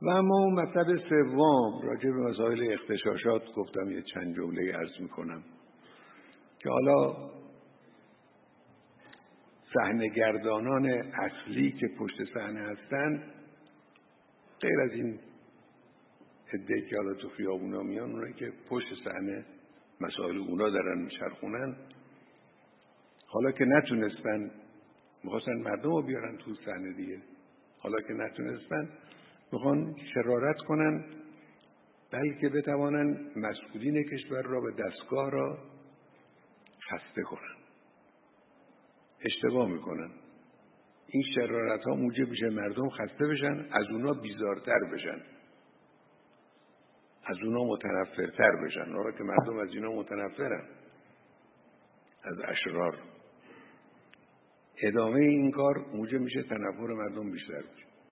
و اما اون مطلب سوم راجع به مسائل اغتشاشات گفتم یه چند جمله عرض میکنم که حالا صحنه‌گردانان اصلی که پشت صحنه هستن غیر از این عده‌ای که حالا تو خیابونا میان، اونایی که پشت صحنه مسائل اونا دارن میچرخونن، حالا که نتونستن میخواستن مردم رو بیارن تو صحنه دیگه، حالا که نتونستن میخوان شرارت کنن بلکه بتوانن مسئولین کشور را به دستگاه را خسته کنن. اشتباه میکنن. این شرارت ها موجب میشه مردم خسته بشن، از اونا بیزارتر بشن، از اونا متنفرتر بشن. حالا که مردم از اینا متنفرن، از اشرار، ادامه این کار موجب میشه تنفر مردم بیشتر بشه.